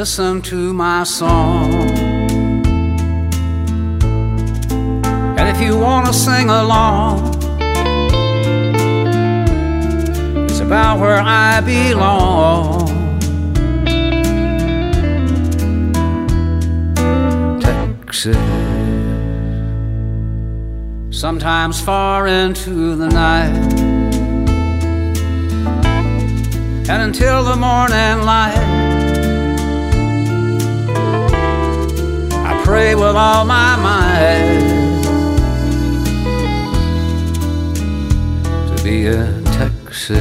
listen to my song. And if you want to sing along, it's about where I belong. Texas. Sometimes far into the night, and until the morning light, I pray with all my might to be in Texas.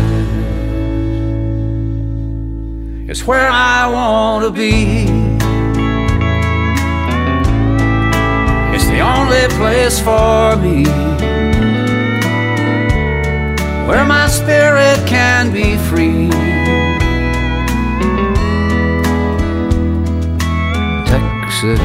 It's where I want to be. It's the only place for me where my spirit can be free. Texas.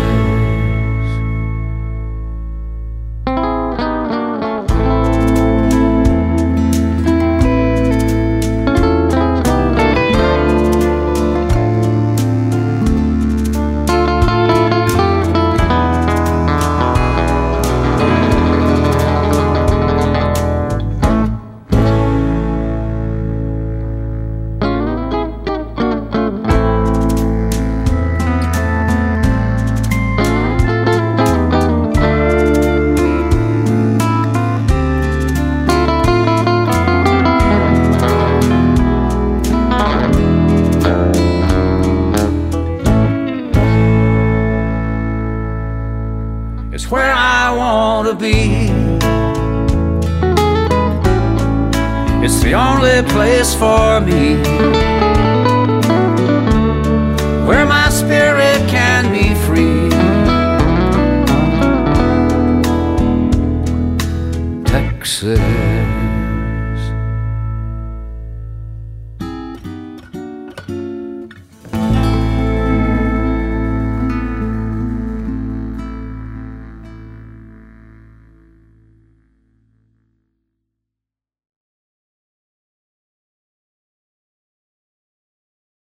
It's where I want to be. It's the only place for me where my spirit can be free. Texas.